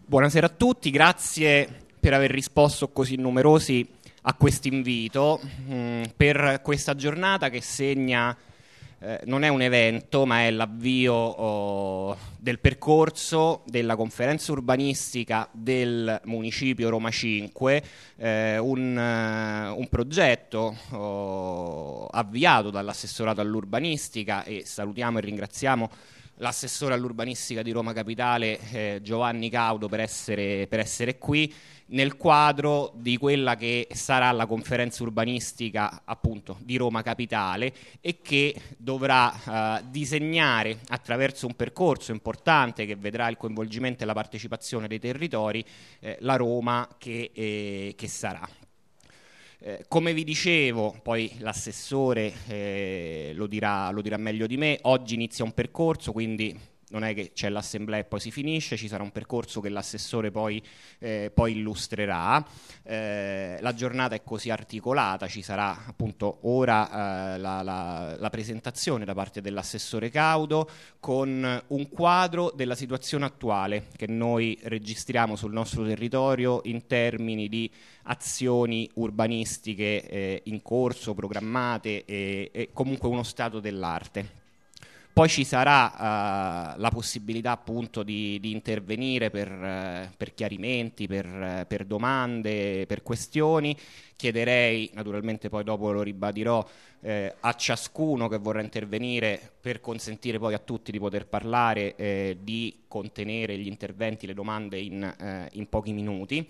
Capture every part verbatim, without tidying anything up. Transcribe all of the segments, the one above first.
Buonasera a tutti, grazie per aver risposto così numerosi a questo invito mh, per questa giornata che segna, eh, non è un evento, ma è l'avvio oh, del percorso della conferenza urbanistica del municipio Roma cinque, eh, un, uh, un progetto oh, avviato dall'assessorato all'urbanistica, e salutiamo e ringraziamo l'assessore all'urbanistica di Roma Capitale, eh, Giovanni Caudo, per essere, per essere qui, nel quadro di quella che sarà la conferenza urbanistica appunto di Roma Capitale, e che dovrà eh, disegnare attraverso un percorso importante che vedrà il coinvolgimento e la partecipazione dei territori eh, la Roma che, eh, che sarà. Eh, come vi dicevo, poi l'assessore eh, lo dirà, lo dirà meglio di me, oggi inizia un percorso, quindi non è che c'è l'assemblea e poi si finisce, ci sarà un percorso che l'assessore poi, eh, poi illustrerà. Eh, la giornata è così articolata, ci sarà appunto ora eh, la, la, la presentazione da parte dell'assessore Caudo con un quadro della situazione attuale che noi registriamo sul nostro territorio in termini di azioni urbanistiche eh, in corso, programmate e, e comunque uno stato dell'arte. Poi ci sarà uh, la possibilità appunto di, di intervenire per, uh, per chiarimenti, per, uh, per domande, per questioni. Chiederei, naturalmente poi dopo lo ribadirò, eh, a ciascuno che vorrà intervenire, per consentire poi a tutti di poter parlare, eh, di contenere gli interventi, le domande in, eh, in pochi minuti.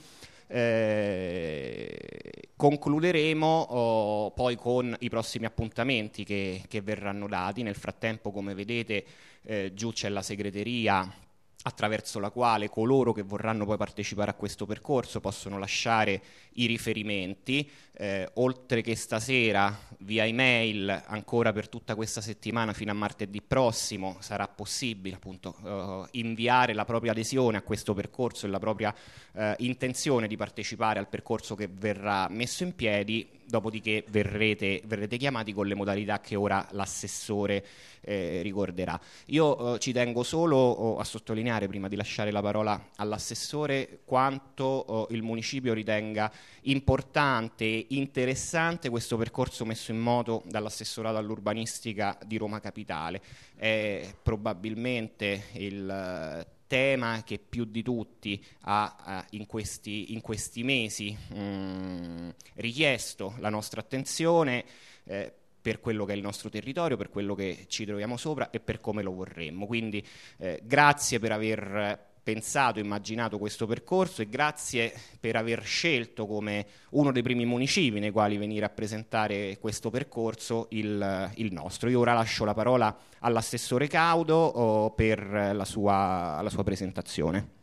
Eh, concluderemo oh, poi con i prossimi appuntamenti che, che verranno dati. Nel frattempo, come vedete, eh, giù c'è la segreteria attraverso la quale coloro che vorranno poi partecipare a questo percorso possono lasciare i riferimenti, eh, oltre che stasera via email ancora per tutta questa settimana fino a martedì prossimo sarà possibile appunto uh, inviare la propria adesione a questo percorso e la propria uh, intenzione di partecipare al percorso che verrà messo in piedi. Dopodiché verrete, verrete chiamati con le modalità che ora l'assessore eh, ricorderà. Io eh, ci tengo solo oh, a sottolineare, prima di lasciare la parola all'assessore, quanto oh, il municipio ritenga importante e interessante questo percorso messo in moto dall'assessorato all'urbanistica di Roma Capitale. È probabilmente il tema che più di tutti ha uh, in, questi, in questi mesi mh, richiesto la nostra attenzione eh, per quello che è il nostro territorio, per quello che ci troviamo sopra e per come lo vorremmo. Quindi eh, grazie per aver pensato, immaginato questo percorso, e grazie per aver scelto come uno dei primi municipi nei quali venire a presentare questo percorso il, il nostro. Io ora lascio la parola all'assessore Caudo oh, per la sua, la sua presentazione.